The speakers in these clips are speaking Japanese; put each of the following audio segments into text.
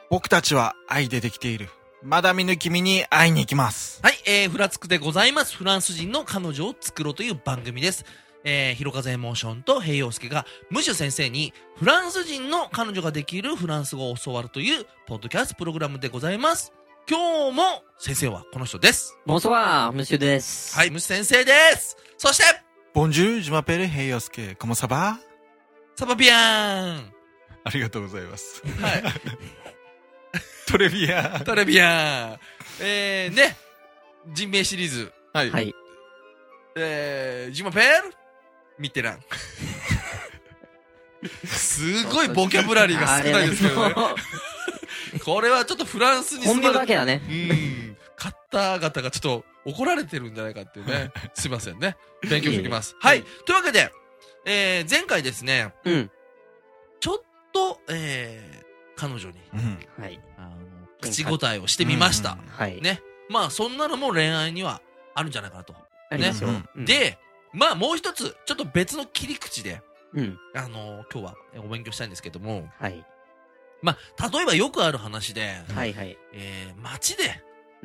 僕たちは愛でできている。まだ見ぬ君に会いに行きます。 はい、フラつくでございます。フランス人の彼女を作ろうという番組です。ひろかぜエモーションと平洋介がムシュ先生にフランス人の彼女ができるフランス語を教わるというポッドキャストプログラムでございます。今日も先生はこの人です。 Bonsoir, monsieur です。 はい、ムシュ先生です。そして、 Bonjour, je m'appelle 平洋介。Comment ça va? サバビアーン。 ありがとうございます。 はい。 トレビアン。 トレビアン。ね、人名シリーズ。 はい。 はい。 ジマペールミテラン。すごいボキャブラリーが少ないですけどね。これはちょっとフランスに本名だけだね。 方々がちょっと怒られてるんじゃないかっていうね。すいませんね。勉強しておきます。はい。というわけで、前回ですね、ちょっと、彼女に、 はい。 口答えをしてみました。 はい。 ね。まあ、そんなのも恋愛にはあるんじゃないかなと。 ありますよ。 で、まあ、もう一つ、ちょっと別の切り口で、 今日はお勉強したいんですけども、 はい。 まあ、例えばよくある話で、 はいはい。 街で、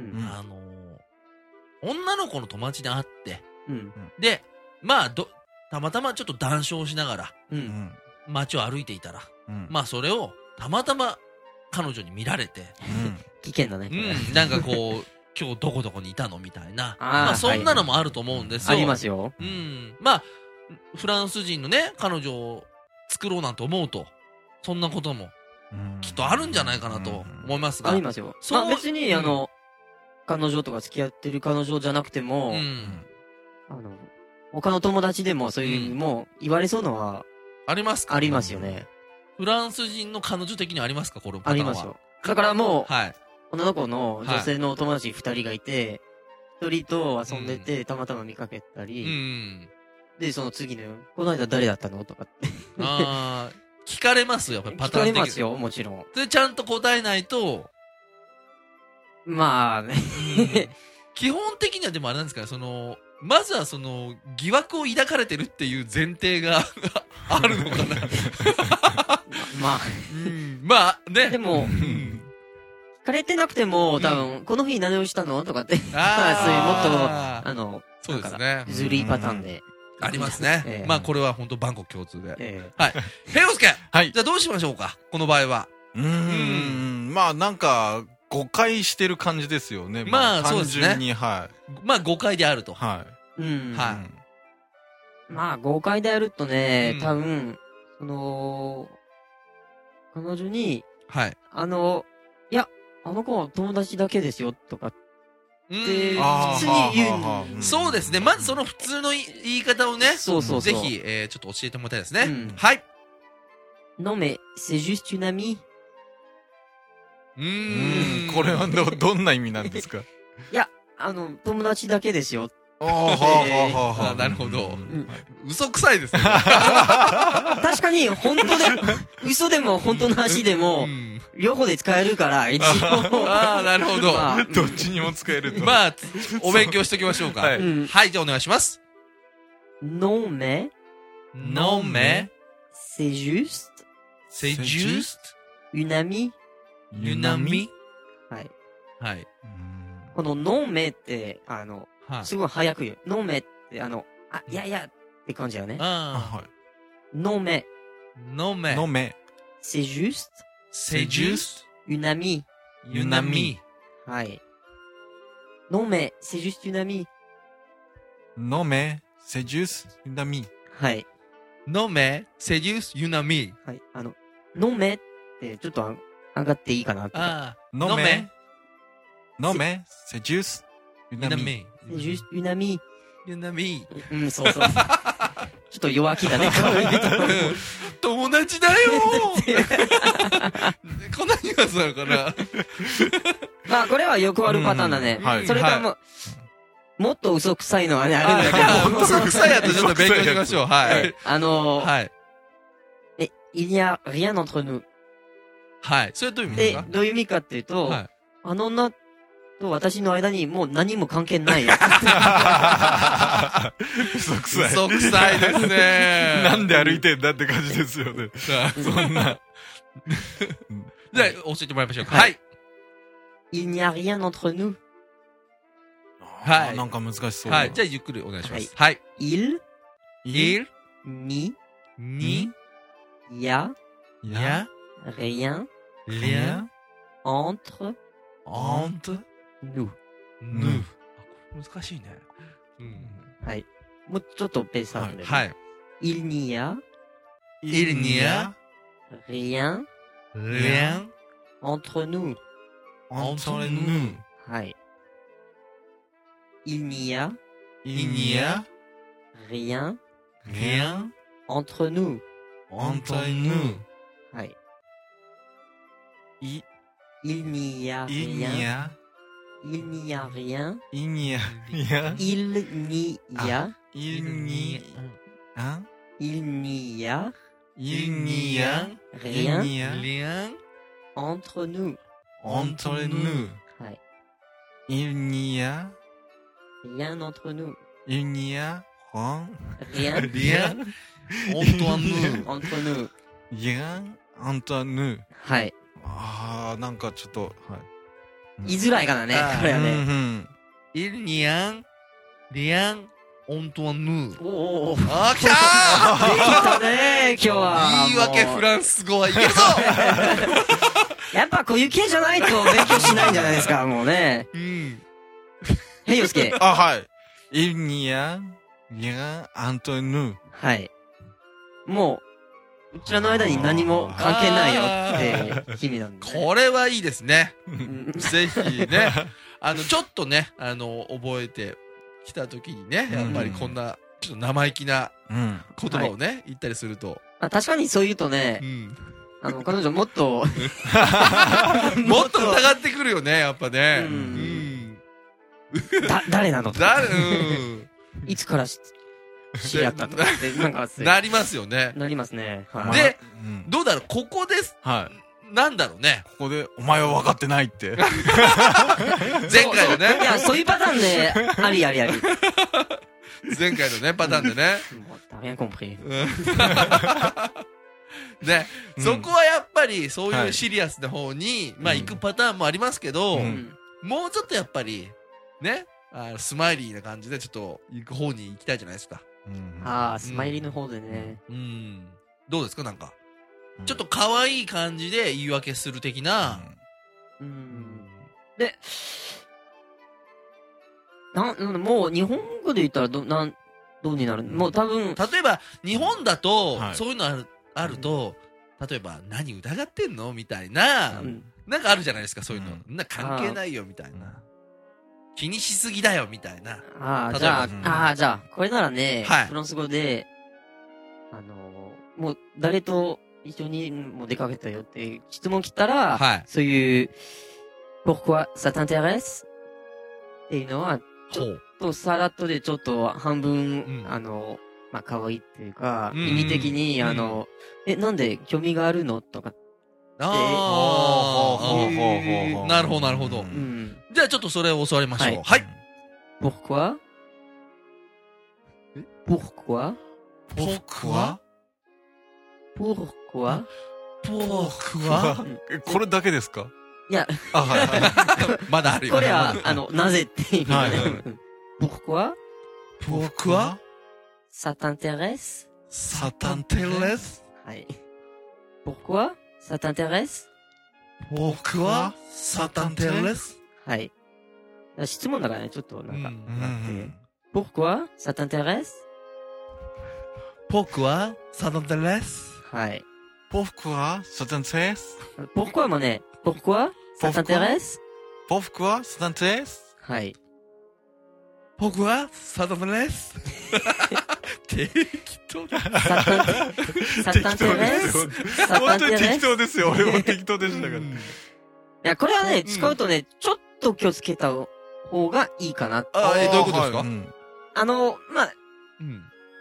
女の子の友達に会って、で、まあ、たまたまちょっと談笑しながら、街を歩いていたら、まあ、それをたまたま彼女に見られて、 危険だね。 なんかこう、今日どこどこにいたのみたいな。まあ、そんなのもあると思うんですよ。 ありますよ。 まあ、フランス人のね、彼女を作ろうなんて思うと、そんなことも、きっとあるんじゃないかなと思いますが。 ありますよ。まあ別に、彼女とか付き合ってる彼女じゃなくても、他の友達でもそういう、もう言われそうのは、 ありますか？ ありますよね。 フランス人の彼女的にありますか？このパターンは。 ありますよ。だからもう、 はい。 女の子の女性のお友達2人がいて、1人と遊んでて、たまたま見かけたり、で、その次の、この間誰だったのとかって。 聞かれますよ、やっぱりパターン的に。 聞かれますよ、もちろん。 で、ちゃんと答えないと、 まあね。 基本的にはでもあれなんですかね、まずは疑惑を抱かれてるっていう前提があるのかな。 まあ。 まあね。 でも、聞かれてなくても、多分、この日何をしたのとかって。そういうもっと、 そうですね。 ずるいパターンで。 ありますね。まあこれは本当万国共通で。はい。平洋介。 はい。 じゃあどうしましょうか、この場合は。 まあなんか、誤解してる感じですよね。 まあ、そうですね。 単純に、はい。 まあ、誤解であると。 はい。 はい。 まあ、誤解であるとね、多分、彼女に、 はい。 いや、あの子は友達だけですよ、とかって、普通に言う。 そうですね。まずその普通の言い方をね、 そう。 ぜひ、ちょっと教えてもらいたいですね。はい。 Non mais, c'est juste une amie. これはどんな意味なんですか？ いや、友達だけですよ。 なるほど。嘘くさいですね。 確かに、本当で、嘘でも本当の話でも、両方で使えるから、一応。 なるほど。 どっちにも使えると。 まあ、お勉強しときましょうか。はい、じゃあお願いします。 Non mais, c'est juste, une amie. Une amie? はい。 はい。 この non mais って、すごい早く言う。non mais って、いやいやって感じだよね。non mais. non mais. c'est juste, une amie. Une amie. はい。non mais, c'est juste une amie. non mais, c'est juste une amie. はい。 non mais, c'est juste une amie. はい。non mais ってちょっと上がっていいかなって。 non mais, c'est juste une amie. c'est juste une amie. une amie. そう。ちょっと弱気だね、 友達だよこんなニュアンスなのかな。 まあ、これはよくあるパターンだね。それからもっと嘘くさいのはね、あるんだけど。 嘘くさいやつちょっと勉強しましょう。はい。 はい。il n'y a rien entre nous. はい。それどういう意味ですか？ どういう意味かっていうと、あの女と私の間にもう何も関係ない。 嘘くさい。 嘘くさいですね。 なんで歩いてんだって感じですよね。そんな。 じゃあ、教えてもらいましょうか。 ははいい。 Il n'y a rien entre nous. はいなんか難しそう。 はい。じゃあ、ゆっくりお願いします。はい。 Il il, n'y ni, a ya, rien rien, entre entre, nous. nous. 難しいね。うん。 はい。もうちょっとペースアップで。 はい。 Il n'y a il n'y a rien rien entre nous. entre nous. はい。Il n'y a il n'y a rien rien entre nous. entre nous. はい。 い、 Il n'y a いに rien. や、 Il n'y a rien. いにや、いや、 Il n'y a. いに、あ、 Il n'y a il n'y a rien rien entre nous. entre nous. はい。 Il n'y a, Rien entre nous. il n'y a rien, Rien rien entre nous. entre nous. rien entre nous. はい。 ああ、なんかちょっと、はい。 言いづらいからね、 あーこれはね。 うんうん il n'y a rien entre nous. おお。 あー、きでたきたね、今日は。 ー言い訳フランス語はいけるぞやっぱこういう系じゃないと勉強しないんじゃないですか、もうね。 うん。 へいよすけ。 あ、はい。Il n'y a rien entre nous. はい。もう、うちらの間に何も関係ないよって意味なんで、ね。 これはいいですね。 うんぜひね、ちょっとね、覚えてきたときにね、やっぱりこんな、ちょっと生意気なうん。 言葉をね、言ったりすると。 あ確かにそう言うとねう、ん。 彼女もっと、 もっと疑ってくるよね、やっぱね。 ううんん。 誰なのうん。 いつから知り合ったとかって、なんか、 なりますよね。 なりますね。はい。 でうん、 どうだろう、ここです。 はい。 なんだろうね。 ここで、お前は分かってないって。 前回のねい。や、そういうパターンで、ありありあり。 前回のね、パターンでね。 もう、t'as rien compris。 ね、 うんそこはやっぱり、そうはいいうシリアスな方に、まあうん行くパターンもありますけど、 うんもうちょっとやっぱり、ね、スマイリーな感じでちょっと行く方に行きたいじゃないですか。 うんああ、スマイリーの方でね。 うん。どうですかなんか。ちょっと可愛い感じで言い訳する的な。 うん。で、もう日本語で言ったらどうになるもう多分、 例えば、日本だとは、いそういうのあると、例えば、何疑ってんのみたいな、なんかあるじゃないですか、そういうの。関係ないよ、みたいな。気にしすぎだよ、みたいな。 ああ、 例えばじゃうんあ、じゃあ、これならね、 はいフランス語で、もう誰と一緒にもう出かけたよって質問来たら、 はい。 そういう、pourquoi ça t'intéresse? っていうのは、 ほう。 とさらっとでちょっと半分、 うんまあ、可愛いっていうか、 うん意味的に、 うんなんで興味があるのとか、 あほうほうほうほうほうなるほど、なるほどう。 うんん。 じゃあちょっとそれを教わりましょう。 ははいい。 pourquoi? pourquoi? 僕は pourquoi? 僕はこれだけですかいや、 あ、はいはい。 まだあるよ。 これは、なぜって意味だね。 はいうん pourquoi? 僕は ça t'intéresse? サタンテレスはい。pourquoi? ça t'intéresse? 僕はサタンテレスはい。質問だからね、ちょっとなんか、 うんうん pourquoi? ça t'intéresse? 僕はサタンテレスはい。 僕は、サタンテス pourquoi もね、pourquoi? ça t'intéresse? 僕は、サタンテスはい。 僕はサタンテレス適当だ。 ça 適当です t'intéresse? よ。 ça 本当に適 t'intéresse? 当ですよ。俺も適当でしたから。 いや、これはね、使うとね、ちょっと気をつけた方がいいかな。 あ、どういうことですかはいうんまあ、 うん。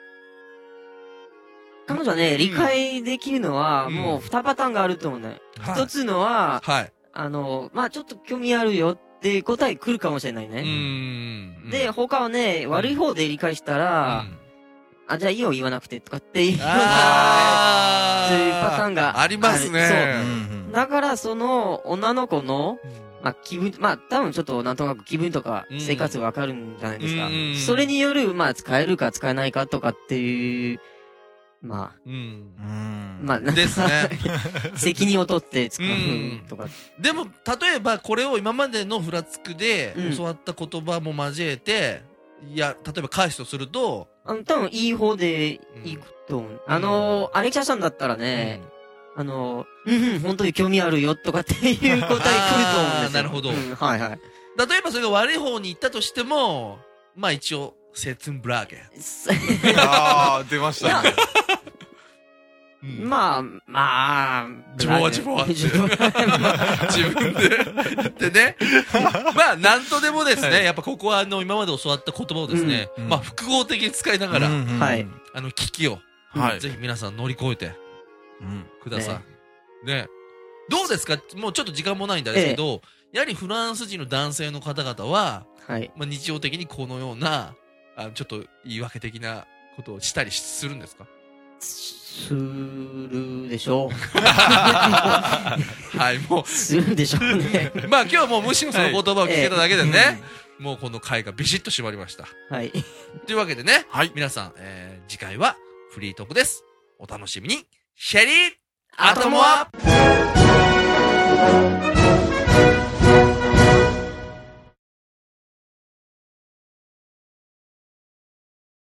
彼女はね、理解できるのは、もう2パターンがあると思うね。 はい一つのは、 はい。 まあちょっと興味あるよってって答え来るかもしれないね。で、他はね、悪い方で理解したら、あ、じゃあいいよ言わなくてとかっていうような、そういうパターンがありますね。 そう。だから、その、女の子の、まあ、気分、まあ、多分ちょっとなんとなく気分とか生活わかるんじゃないですか。それによる、まあ、使えるか使えないかとかっていう、まあ、まあ、 ですね。 責任を取って使うとか。 でも、例えばこれを今までのフラつくで教わった言葉も交えて、いや、例えば返すとすると、 多分いい方でいくと思う。アレキサさんだったらね、本当に興味あるよとかっていう答え来ると思うんですよ。 なるほど。 はいはい。 例えばそれが悪い方に行ったとしても、まあ一応、セツンブラーゲン。 ああ、出ましたね。 まあ、 自分は自分で言ってね。まあ、なんとでもですね、やっぱここは今まで教わった言葉をですね、まあ、複合的に使いながら、 はい。 危機を、ぜひ皆さん乗り越えて、ください。ね。どうですか？もうちょっと時間もないんですけど、やはりフランス人の男性の方々は、まあ、日常的にこのような、ちょっと言い訳的なことをしたりするんですか？ するでしょう。 はい、もう。 するでしょうね。 まあ今日はもうむしろその言葉を聞けただけでね、もうこの回がビシッと締まりました。 はい。 というわけでね、皆さん、次回はフリートークです。お楽しみに。シェリーアトモア